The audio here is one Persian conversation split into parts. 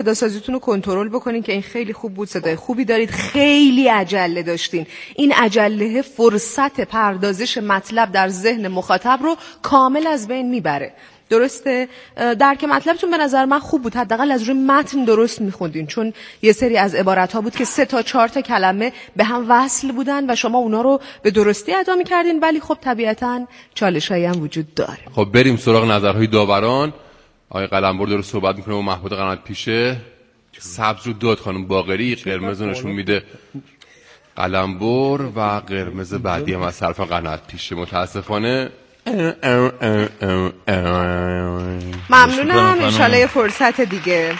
صدا سازیتون رو کنترل بکنین که این خیلی خوب بود، صدای خوبی دارید، خیلی عجله داشتین. این عجله فرصت پردازش مطلب در ذهن مخاطب رو کامل از بین میبره. درسته؟ درک مطلبتون به نظر من خوب بود، حداقل از روی متن درست میخوندین، چون یه سری از عبارت‌ها بود که 3 تا 4 تا کلمه به هم وصل بودن و شما اونا رو به درستی ادا می‌کردین، ولی خب طبیعتاً چالش‌هایی هم وجود داره. خب بریم سراغ نظرهای داوران. آقای قلمبر داره صحبت میکنه و محمود قنات پیشه. سبز رو داد خانم باقری، قرمز نشون میده قلمبر و قرمز بعدی هم از طرف قنات پیشه. متاسفانه ممنونم، انشالله یه فرصت دیگه.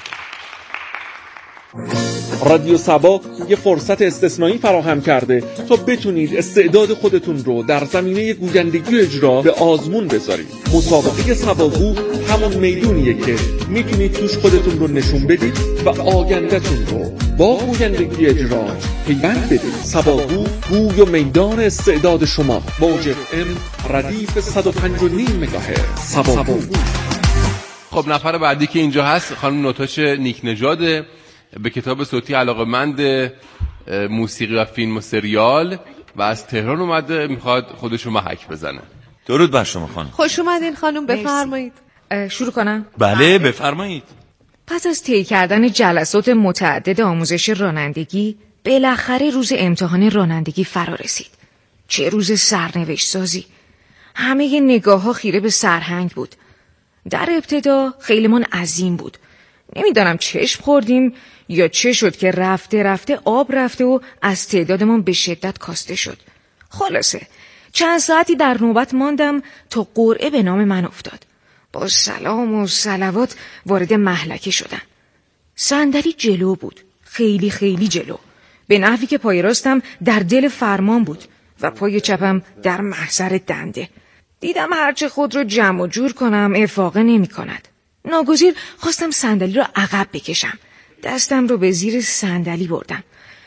رادیو سبا یه فرصت استثنایی فراهم کرده تا بتونید استعداد خودتون رو در زمینه گویندگی اجرا به آزمون بذارید. مسابقه سباگو همون میدونیه که میتونید توش خودتون رو نشون بدید و آینده‌تون رو با گویندگی اجرا پیوند بدید. سباگو گوی و میدان استعداد شما. موج ام ردیف 105.9 مگاهرتز. سباگو. خب نفر بعدی که اینجا هست خانم ناتاش نیک نژاد، به کتاب صوتی علاقه‌مند موسیقی و فیلم و سریال و از تهران اومده، میخواد خودشو محک بزنه. درود بر شما خانم. خوش اومدین خانم، بفرمایید. شروع کنم؟ بله بفرمایید. پس از طی کردن جلسات متعدد آموزش رانندگی، بالاخره روز امتحان رانندگی فرا رسید. چه روز سرنوشت سازی. همه نگاه‌ها خیره به سرهنگ بود. در ابتدا خیلیمان عظیم بود. نمیدانم چشم خوردیم یا چه شد که رفته رفته آب رفته و از تعدادمان به شدت کاسته شد. خلاصه چند ساعتی در نوبت ماندم تا قرعه به نام من افتاد. با سلام و صلوات وارد محلکه شدم. صندلی جلو بود، خیلی خیلی جلو، به نحوی که پای راستم در دل فرمان بود و پای چپم در محضر دنده. دیدم هرچه خود رو جمع و جور کنم افاقه نمی کند. ناگزیر خواستم صندلی را عقب بکشم. دستم رو به زیر صندلی بردم.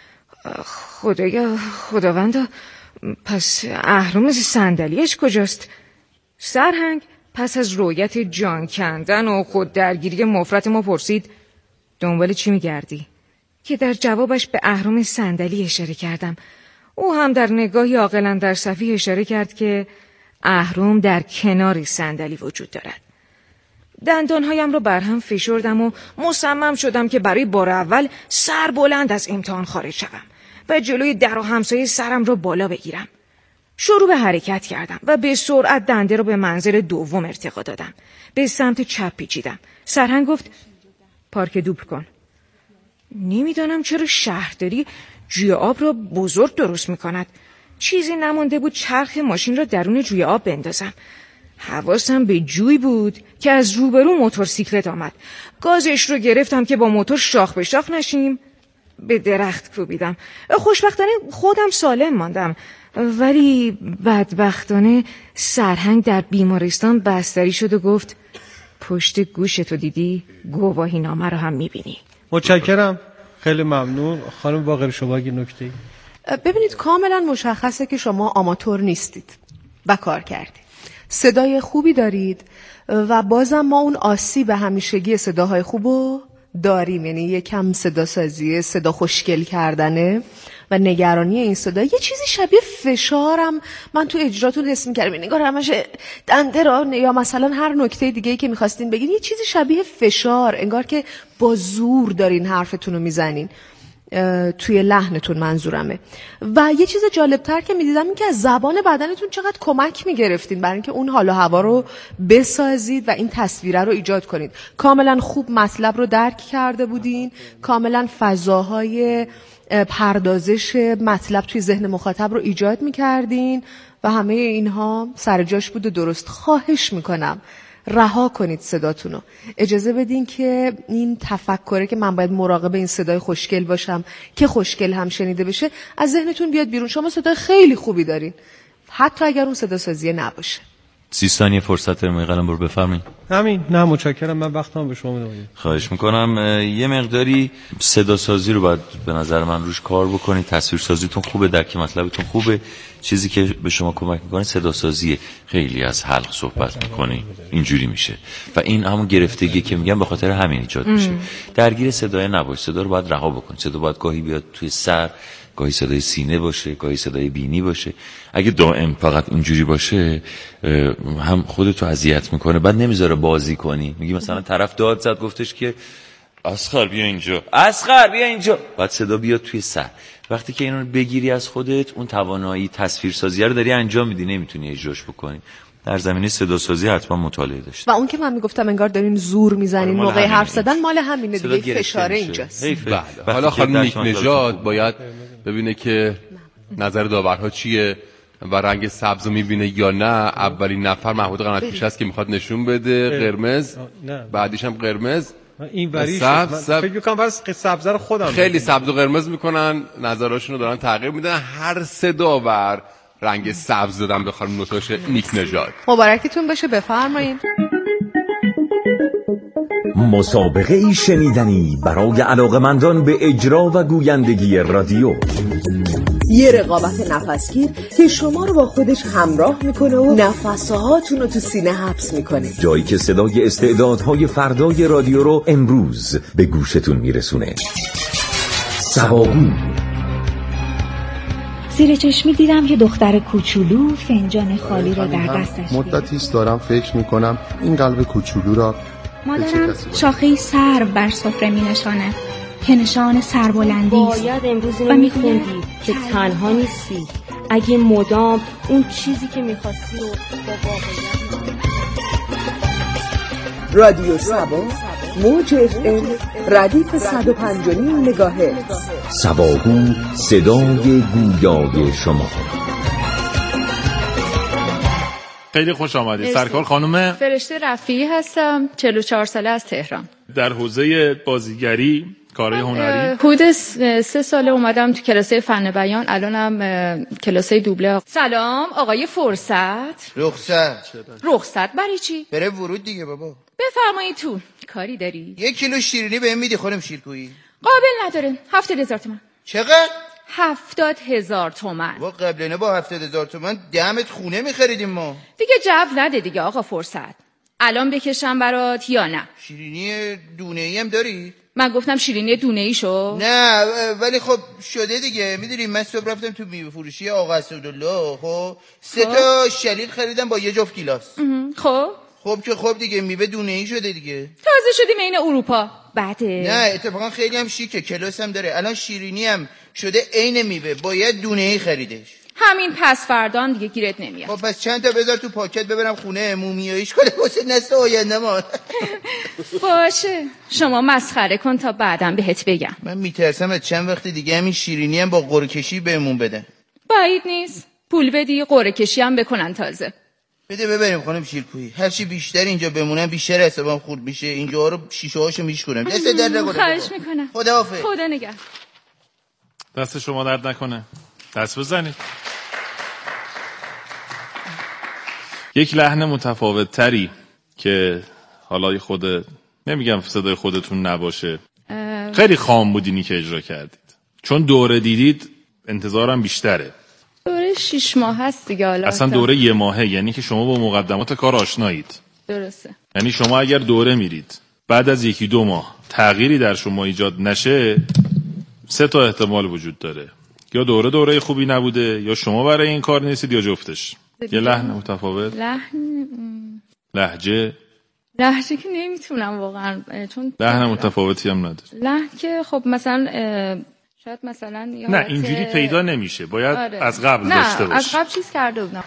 خداوندا، پس اهرم صندلیش کجاست؟ سرهنگ پس از رویت جان کندن و خود درگیری مفرط ما پرسید دنبال چی میگردی؟ که در جوابش به اهرم صندلی اشاره کردم. او هم در نگاهی عاقلانه در صفی اشاره کرد که اهرم در کنار صندلی وجود دارد. دندانهایم را برهم فشردم و مصمم شدم که برای بار اول سر بلند از امتحان خارج شوم و جلوی در و همسایه سرم را بالا بگیرم. شروع به حرکت کردم و به سرعت دنده را به منزل دوم ارتقا دادم. به سمت چپ پیچیدم. سرهنگ گفت پارک دوبل کن. نمیدانم چرا شهرداری جوی آب را بزرگ درست میکند. چیزی نمانده بود چرخ ماشین را درون جوی آب بندازم. حواسم به جوی بود که از روبرو موتورسیکلت آمد. گازش رو گرفتم که با موتور شاخ به شاخ نشیم. به درخت کوبیدم. خوشبختانه خودم سالم ماندم، ولی بدبختانه سرهنگ در بیمارستان بستری شد و گفت پشت گوشتو دیدی؟ گواهی نامه رو هم میبینی. متشکرم، خیلی ممنون. خانم باقری شما اگه نکته‌ای؟ ببینید کاملا مشخصه که شما آماتور نیستید و کار کردید. صدای خوبی دارید و بازم ما اون آسیب همیشگی صداهای خوبو داریم، یعنی یکم صدا سازی، صدا خوشگل کردنه و نگرانی این صدا. یه چیزی شبیه فشارم من تو اجراتون حس می‌کردم، انگار همش دنده را یا مثلا هر نکته دیگه‌ای که می‌خواستین بگین یه چیزی شبیه فشار، انگار که با زور دارین حرفتون رو میزنین توی لحنتون منظورمه. و یه چیز جالبتر که میدیدم این که از زبان بدنتون چقدر کمک میگرفتین برای اینکه اون حال و هوا رو بسازید و این تصویره رو ایجاد کنید. کاملا خوب مطلب رو درک کرده بودین، کاملا فضاهای پردازش مطلب توی ذهن مخاطب رو ایجاد میکردین و همه اینها سر جاش بود و درست. خواهش میکنم رها کنید صداتونو، اجازه بدین که این تفکره که من باید مراقب این صدای خوشگل باشم که خوشگل هم شنیده بشه از ذهنتون بیاد بیرون. شما صدای خیلی خوبی دارین حتی اگر اون صدا سازی نباشه. 30 ثانیه فرصت داریم. قلم برو بفرمایید. همین. نه متشکرم، من وقتم به شما میدم. خواهش میکنم. یه مقداری صدا سازی رو باید به نظر من روش کار بکنید. تصویر سازیتون خوبه، درک مطلبتون خوبه، چیزی که به شما کمک میکنه صدا سازیه. خیلی از حلق صحبت میکنی اینجوری میشه و این همون گرفتگی که میگم به خاطر همین ایجاد میشه. درگیر صدای نباش، صدا رو باید رها بکنی. صدا باید گاهی بیاد توی سر، گاهی صدای سینه باشه، گاهی صدای بینی باشه. اگه دائم فقط اینجوری باشه هم خودتو اذیت میکنه، بعد نمیذاره بازی کنی. میگی مثلا طرف داد زد گفتش که اصغر بیا اینجا، اصغر بیا اینجا، بعد صدا بیاد توی سر. وقتی که اینو بگیری از خودت، اون توانایی تصویرسازی رو داری انجام میدی، نمیتونی اجراش بکنی. در زمینه صدا سازی حتما مطالعه داشت. و اون که من میگفتم انگار دارین زور میزنین موقع حرف زدن، مال همینه دیگه، فشاره اینجاست. بله. حالا خانم نیک نژاد باید ببینه که نظر داورها چیه و رنگ سبز رو میبینه یا نه. اولین نفر محمود قنات پیشه است که میخواد نشون بده قرمز، بعدیش هم قرمز، این وریش سبز. فکر می‌کنم واسه سبز رو خودم خیلی سبز و قرمز میکنن، نظراشون رو دارن تغییر میدن. هر سه داور رنگ سبز دادن به خانم نوتاش نیک نژاد. مبارکتون بشه، بفرمایید. مسابقه ای شنیدنی برای علاقمندان به اجرا و گویندگی رادیو. یه رقابت نفسگیر که شما رو با خودش همراه میکنه و نفسهاتون رو تو سینه حبس میکنه. جایی که صدای استعدادهای فردای رادیو رو امروز به گوشتون میرسونه. سواگو. زیر چشمی دیدم یه دختر کوچولو فنجان خالی رو در دستش مدتیست دارم فکر میکنم این قلب کوچولو را مادرم شاخه سرو بر سفره می نشانه که نشان سربلندی است. باید امروز اینو میخوندی که تنها نیستی. اگه مدام اون چیزی که میخواستی رو با واقعیت. رادیو سبا، موج FM، ردیف 105.9 مگاهرتز. سواگو، صدای گویای شما. خیلی خوش آمدید. سرکار خانم فرشته رفیعی هستم، 44 ساله از تهران. در حوزه بازیگری، کارهای هنری. حدود 3 ساله اومدم تو کلاسه فن بیان، الانم کلاسه دوبله. سلام آقای فرصت. رخصت برای چی؟ بره ورود دیگه بابا. بفرمایید تو. کاری داری؟ 1 کیلو شیرینی بهم میدی خانم شیرکویی؟ قابل نداره. 70,000 تومان. چقدر؟ 70,000 تومان. با قبلنه با 70,000 تومان دمت خونه میخریدیم ما. دیگه جو نده دیگه آقا فرصت. الان بکشم برات یا نه؟ شیرینی دونه‌ای هم داری؟ من گفتم شیرینی دونه‌ای شو؟ نه ولی خب شده دیگه. میدونی من صبح رفتم تو میوه فروشی آقا اسدالله، خب 3 تا شلیل خریدم با 1 جفت گیلاس. خب دیگه میوه دونه‌ای شده دیگه. تازه شدیم عین اروپا. بده. نه اتفاقا خیلی هم شیکه، کلاس هم داره. الان شیرینی هم شده عین میوه، باید دونه‌ای خریدش. همین پس فردان دیگه گیرت نمیاد. خب پس چند تا بذار تو پاکت ببرم خونه مومیاییش کنه واسه نسل آینده ما. باشه شما مسخره کن تا بعدم بهت بگم. من میترسم از چند وقت دیگه همین شیرینی هم با قرعه کشی بهمون بدن. بعید نیست پول بدی قرعه کشی هم بکنن. تازه بده ببریم خانم شیرکویی. هرچی بیشتر اینجا بمونم بیشتر حسابم خورد میشه. اینجا رو شیشه هاشو میشکنم. دست درد نکنه. خواهش میکنم. خداحافظ. خدا نگه. دست شما درد نکنه. دست بزنید. یک لحن متفاوت تری که حالا خود نمیگم صدای خودتون نباشه، خیلی خام بودینی که اجرا کردید، چون دوره دیدید انتظارم بیشتره. دوره 6 ماه هست دیگه. حالا اصلا دوره 1 ماهه، یعنی که شما با مقدمات کار آشنایید. درسته. یعنی شما اگر دوره میرید بعد از 1-2 ماه تغییری در شما ایجاد نشه، 3 تا احتمال وجود داره. یا دوره خوبی نبوده، یا شما برای این کار نیستید، یا جفتش. یه لحن متفاوت، لهجه که نمیتونم واقعا، چون لحن متفاوتی هم نداره. لحن که خب مثلا شاید مثلا نه اینجوری پیدا نمیشه، باید از قبل داشته باشه. از قبل چیز کرده بودم.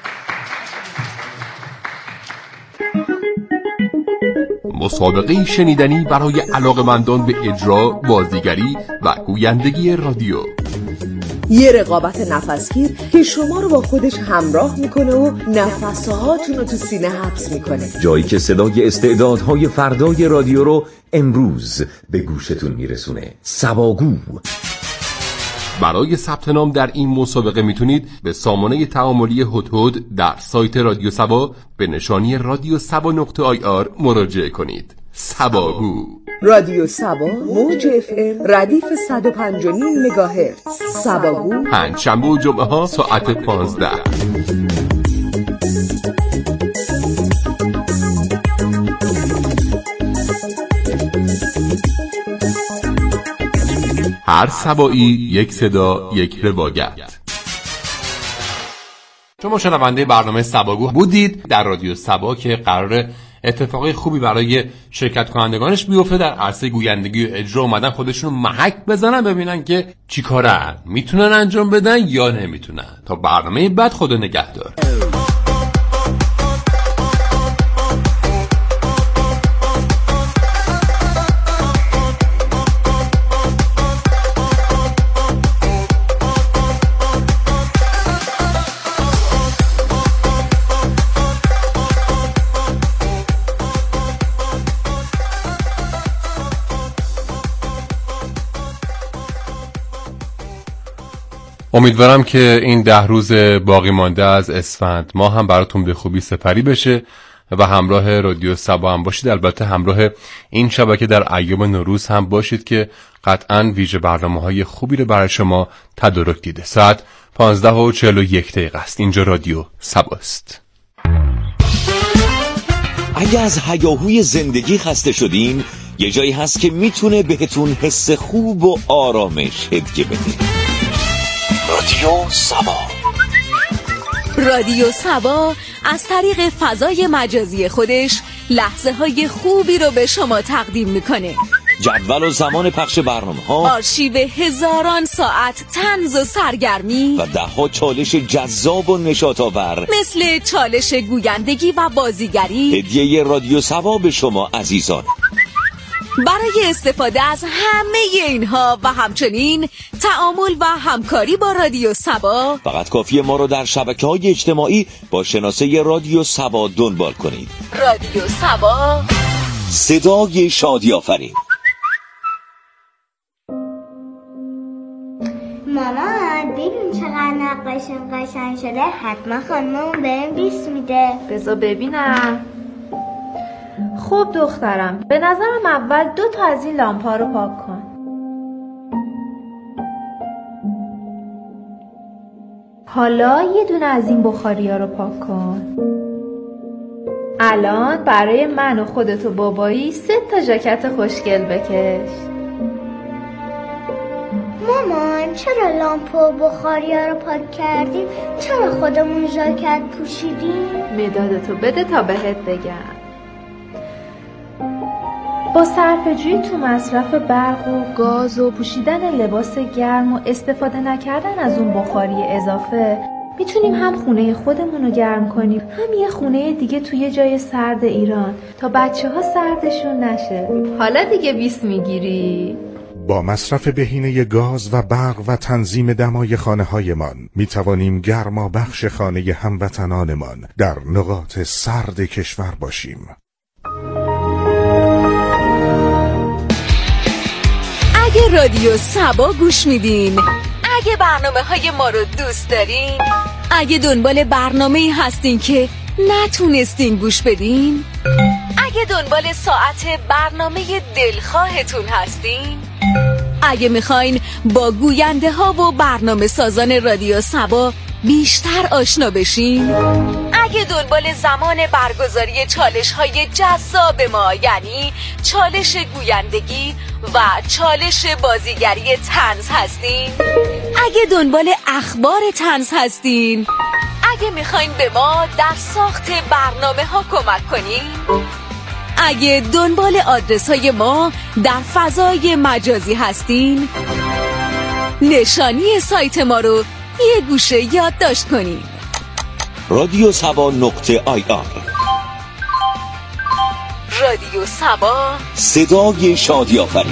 مسابقه شنیدنی برای علاقمندان به اجرا، بازیگری و گویندگی رادیو. یه رقابت نفسگیر که شما رو با خودش همراه میکنه و نفسهاتون رو تو سینه حبس میکنه. جایی که صدای استعدادهای فردای رادیو رو امروز به گوشتون میرسونه. سواگو. برای ثبت نام در این مسابقه میتونید به سامانه تعاملی هدهد در سایت رادیو سبا به نشانی رادیو سبا.ir مراجعه کنید. سباگو. رادیو سبا موج FM ردیف 105.5 مگاهرتز. سباگو پنجشنبه و جمعه ها ساعت 15. هر سبایی یک صدا، یک روایت. شما شنونده برنامه سباگو بودید در رادیو سبا که قرار اتفاقی خوبی برای شرکت کنندگانش بیفته در عرصه گویندگی و اجرا. اومدن خودشون رو محک بزنن ببینن که چی کارن، میتونن انجام بدن یا نمیتونن. تا برنامه بعد، خدا نگهدار. امیدوارم که این 10 روز باقی مانده از اسفند ما هم براتون به خوبی سپری بشه و همراه رادیو سبا هم باشید. البته همراه این شبکه در ایام نوروز هم باشید که قطعاً ویژه برنامه‌های خوبی رو برای شما تدارک دیده. ساعت 15:41 است. اینجا رادیو سباست. اگه از هیاهوی زندگی خسته شدین، یه جایی هست که میتونه بهتون حس خوب و آرامش هدیه بده. رادیو سبا. رادیو سبا از طریق فضای مجازی خودش لحظه های خوبی رو به شما تقدیم میکنه. جدول و زمان پخش برنامه‌ها، آرشیو هزاران ساعت طنز و سرگرمی و 10 چالش جذاب و نشاط‌آور مثل چالش گویندگی و بازیگری. هدیه رادیو سبا به شما عزیزان. برای استفاده از همه اینها و همچنین تعامل و همکاری با رادیو سبا فقط کافیه ما رو در شبکه‌های اجتماعی با شناسه رادیو سبا دنبال کنید. رادیو سبا، صدای شادی آفرین. مامان ببین چقدر نقاشیم قشنگ شده، حتما خانممون بهم 20 میده. بذار ببینم. خب دخترم، به نظرم اول 2 تا از این لامپا رو پاک کن. حالا یه دونه از این بخاریا رو پاک کن. الان برای من و خودت و بابایی 3 تا ژاکت خوشگل بکش. مامان چرا لامپا و بخاریا رو پاک کردیم؟ چرا خودمون ژاکت پوشیدیم؟ مدادتو بده تا بهت بگم. با صرفه‌جویی تو مصرف برق و گاز و پوشیدن لباس گرم و استفاده نکردن از اون بخاری اضافه میتونیم هم خونه خودمون رو گرم کنیم، هم یه خونه دیگه توی جای سرد ایران تا بچه‌ها سردشون نشه. حالا دیگه 20 میگیری؟ با مصرف بهینه گاز و برق و تنظیم دمای خانه‌هایمان میتوانیم گرما بخش خانه هموطنانمان در نقاط سرد کشور باشیم. اگه رادیو سبا گوش میدین، اگه برنامه‌های ما رو دوست دارین، اگه دنبال برنامه‌ای هستین که نتونستین گوش بدین، اگه دنبال ساعت برنامه دلخواهتون هستین، اگه میخواین با گوینده ها و برنامه سازان رادیو سبا بیشتر آشنا بشین، اگه دنبال زمان برگزاری چالش های جذاب ما یعنی چالش گویندگی و چالش بازیگری طنز هستین، اگه دنبال اخبار طنز هستین، اگه میخواین به ما در ساخت برنامه ها کمک کنین، اگه دنبال آدرس های ما در فضای مجازی هستین، نشانی سایت ما رو یه گوشه یادداشت کنین. رادیو سبا .ir. رادیو سبا، صدای شادی آفرین.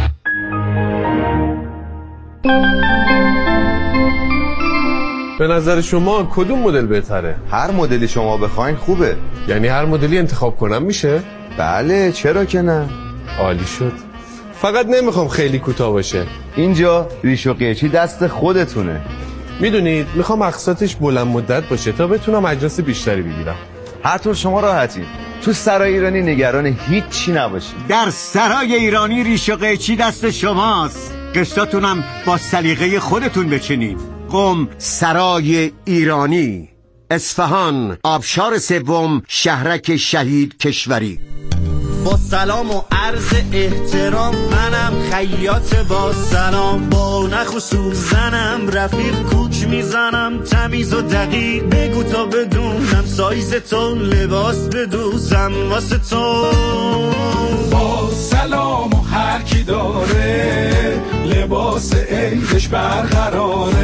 به نظر شما کدوم مدل بهتره؟ هر مدلی شما بخواین خوبه. یعنی هر مدلی انتخاب کنم میشه؟ بله، چرا که نه. عالی شد. فقط نمیخوام خیلی کوتاه باشه. اینجا ریش و قیچی دست خودتونه. میدونید میخوام اقساطش بلند مدت باشه تا بتونم اجناس بیشتری بگیرم. هر طور شما راحتی. تو سرای ایرانی نگران هیچی نباشید. در سرای ایرانی ریش و قیچی دست شماست. قسطاتونم با سلیقه خودتون بچینید. قم سرای ایرانی، اصفهان، آبشار سوم، شهرک شهید کشوری. با سلام و عرض احترام، منم خیاط با سلام، با نخ و سوزنم رفیق کوچ میزنم، تمیز و دقیق بگو تا بدونم سایز تو، لباس بدوزم واسه تو. با سلام و هر کی داره لباس عیدش برقراره.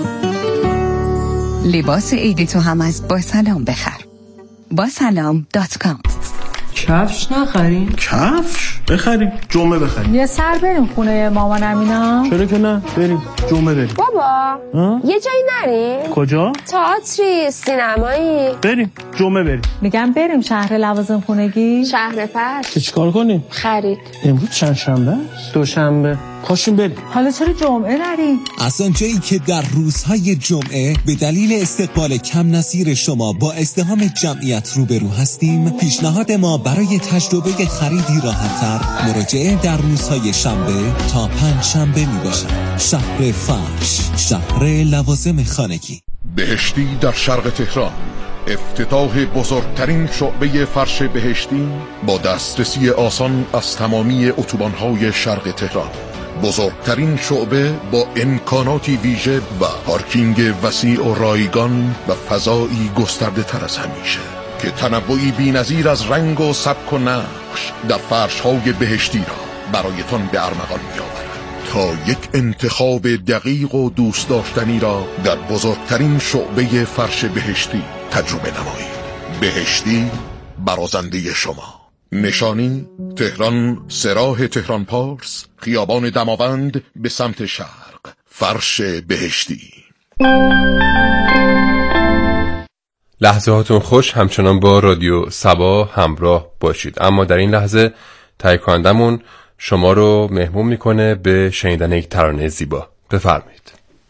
لباس عید تو هم از با سلام بخر. با سلام.com. کفش نخریم؟ کفش؟ بخریم، جمعه بخریم. یه سر بریم خونه مامانم اینا. چرا که نه؟ بریم جمعه بریم. بابا یه جایی نریم؟ کجا؟ تئاتری، سینمایی. بریم جمعه بریم. میگم بریم شهر لوازم خونگی. شهر فرش. چیکار کنیم؟ خرید. امروز چند شنبه؟ دوشنبه. پاشیم بریم. حالا چرا جمعه نریم؟ از آنجایی که در روزهای جمعه به دلیل استقبال کم نظیر شما با ازدحام جمعیت روبرو هستیم، پیشنهاد ما برای تجربه خریدی راحت‌تر مراجعه در روزهای شنبه تا پنجشنبه میباشد. شهر فرش، شهر لوازم خانگی. بهشتی در شرق تهران، افتتاح بزرگترین شعبه فرش بهشتی با دسترسی آسان از تمامی اتوبان‌های شرق تهران. بزرگترین شعبه با امکاناتی ویژه و پارکینگ وسیع و رایگان و فضایی گسترده تر از همیشه که تنوعی بی‌نظیر از رنگ و سبک و نقش در فرش‌های بهشتی را برایتان به ارمغان می‌آورد تا یک انتخاب دقیق و دوست داشتنی را در بزرگترین شعبه فرش بهشتی تجربه نمایید. بهشتی، برازنده شما. نشانی تهران، سراح تهران پارس، خیابان دماوند به سمت شرق. فرش بهشتی. لحظه هاتون خوش، همچنان با رادیو صبا همراه باشید. اما در این لحظه تهیه کنندمون شما رو مهمون میکنه به شنیدن یک ترانه زیبا. بفرمایید.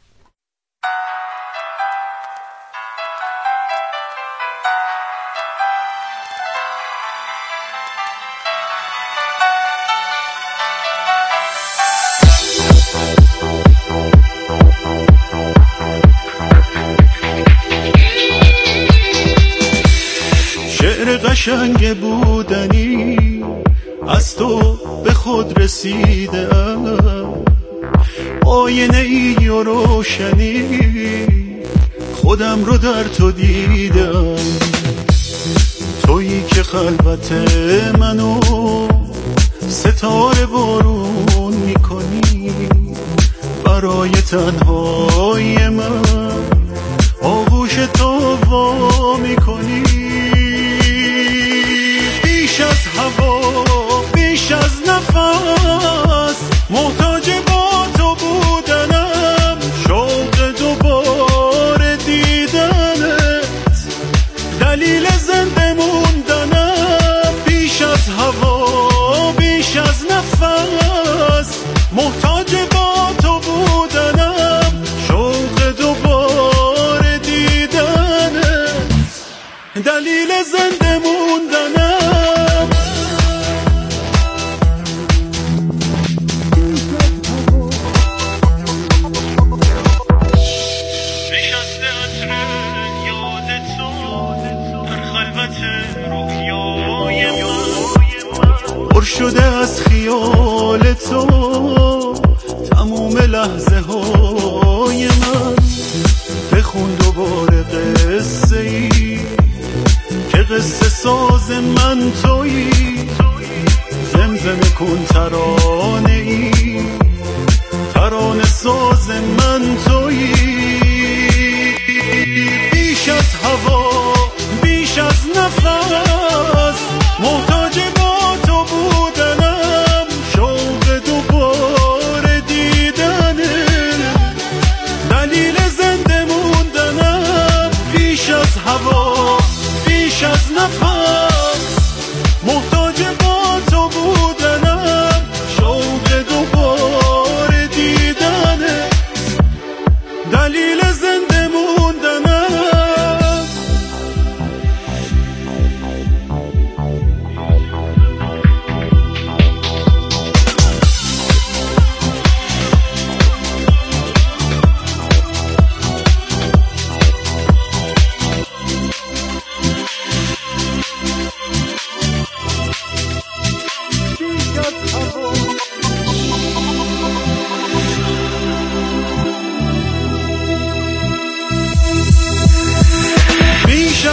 قشنگ بودنی از تو به خود رسیدم، آینه ای و روشنی خودم رو در تو دیدم. تویی که خلوت منو ستاره بارون میکنی، برای تنهای من آغوش تو وا میکنی. بیش از هوا، بیش از نفس، محتاج با تو بودنم، شوق دوباره دیدنت، دلیل زنده موندنم. بیش از هوا، بیش از نفس، محتاج با تو بودنم،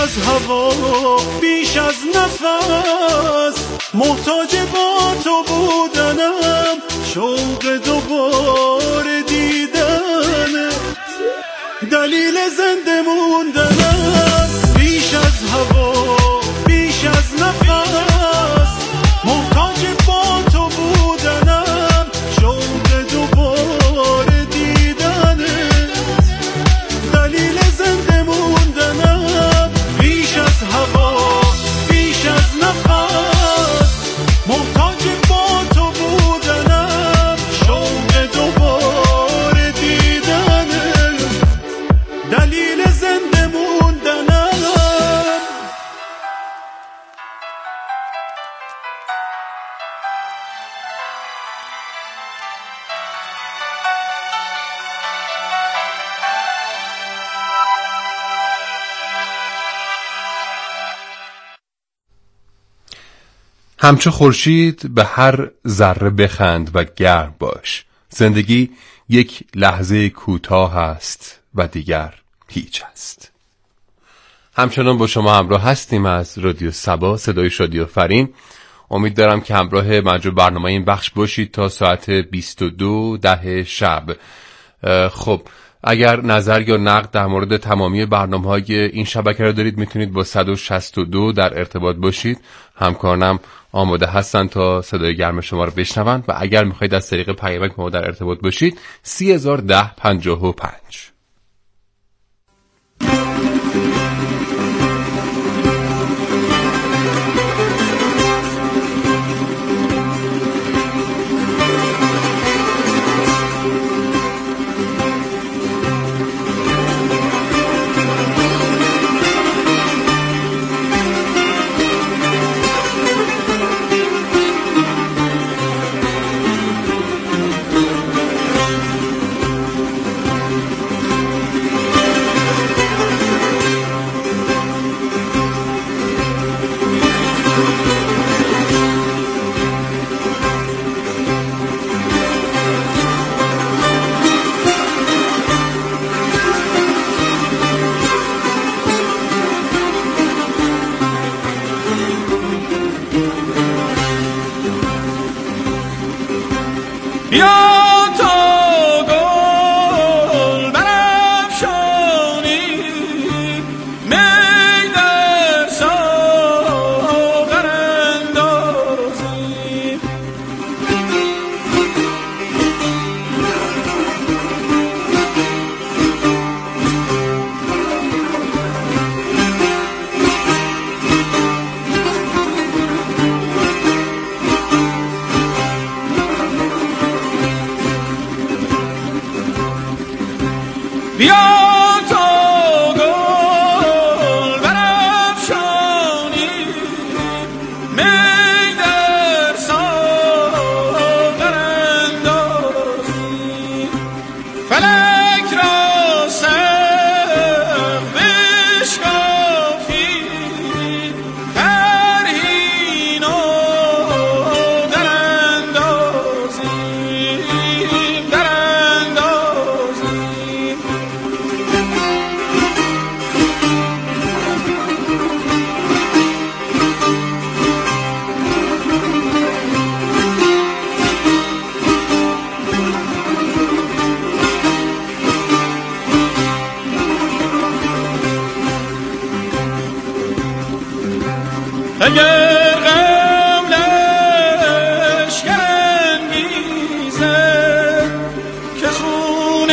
از هوا بیش از نفس محتاج با تو بودنم شوق دوباره دیدنت دلیل زنده موندنم بیش از هوا بیش از نفس محتاج با تو بودنم شوق دوباره دیدنت دلیل زنده موندنم بیش از هوا بیش از نفس محتاج با تو بودنم شوق دوباره دیدنت دلیل زنده موندنم. همچو خورشید به هر ذره بخند و گرم باش. زندگی یک لحظه کوتاه است و دیگر هیچ است. همچنان با شما همراه هستیم از رادیو صبا، صدای شادی و فرین. امید دارم که همراه مجموع برنامه این بخش باشید تا ساعت 22:10 شب. خب اگر نظر یا نقد در مورد تمامی برنامه‌های این شبکه را دارید میتونید با 162 در ارتباط باشید. همکارانم آماده هستن تا صدای گرم شما رو بشنون و اگر میخواید از طریق پیامک با ما در ارتباط باشید 301055. اگر غم لشکر انگیزد که خون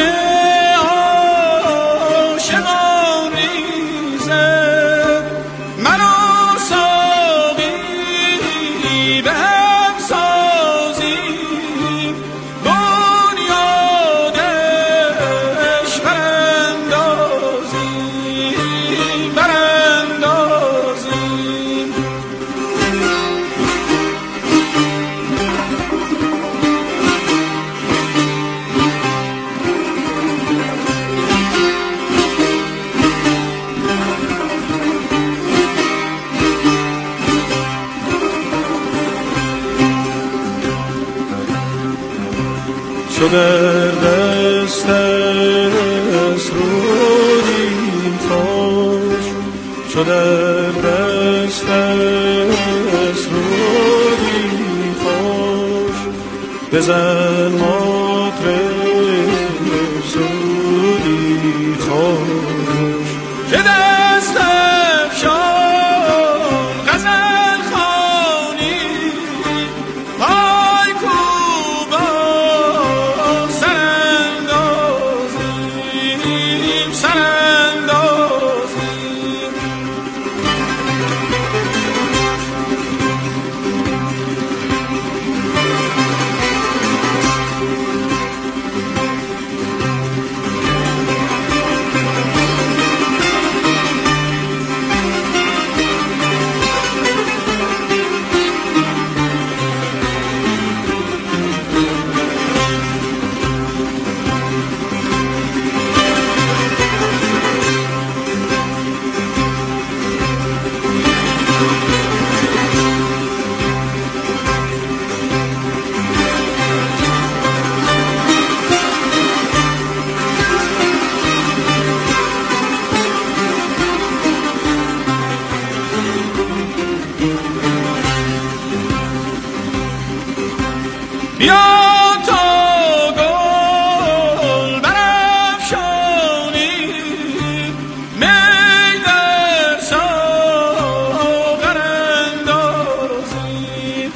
عاشقان ریزد من و ساقی به هم سازیم بنیادش براندازیم چو در دست اسرودیم تاج شده دست از روی خوش بزن مطرب زودی خوش که دست افشان غزل خوانی پای کوبا سراندازیم سراندازیم بیا تا گل برافشانی می در ساغر اندازیم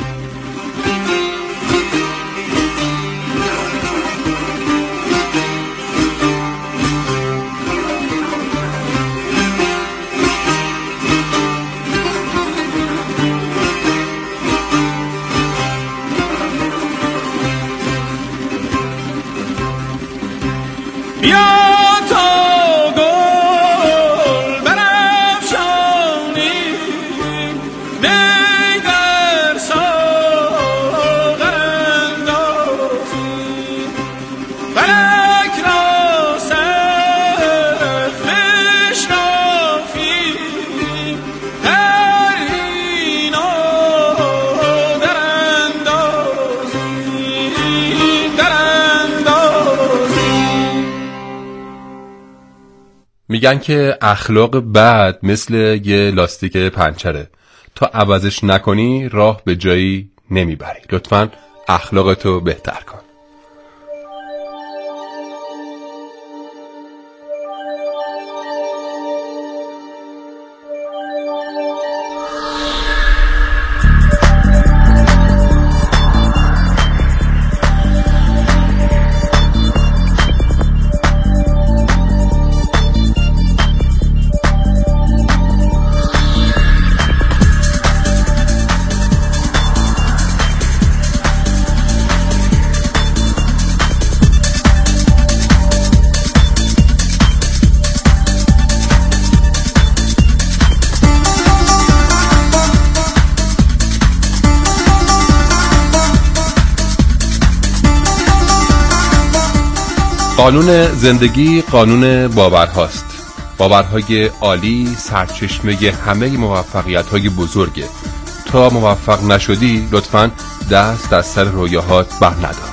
بیا تا گل برافشانی می در ساغر اندازیم فلک را سخت بشکافیم در اینا در اندازیم در اندازیم. میگن که اخلاق بد مثل یه لاستیک پنچره، تا عوضش نکنی راه به جایی نمیبری. لطفاً اخلاقتو بهتر کن. قانون زندگی قانون باورهاست. باورهای عالی سرچشمه همه موفقیت‌های بزرگه. تا موفق نشدی لطفاً دست از سر رویاهات بر ندار.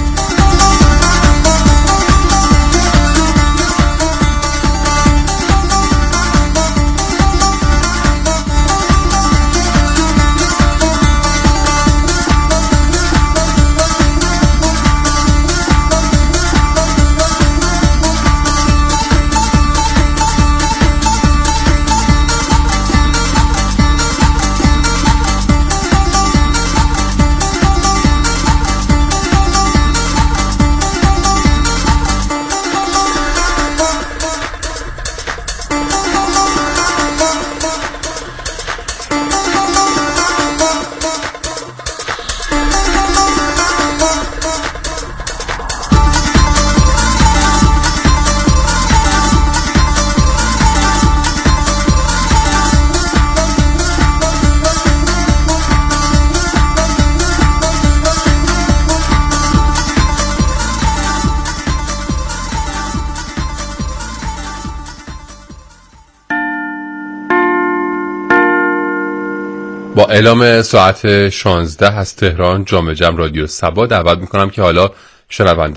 با اعلام ساعت 16 از تهران جام جم رادیو صبا دعوت میکنم که حالا شنونده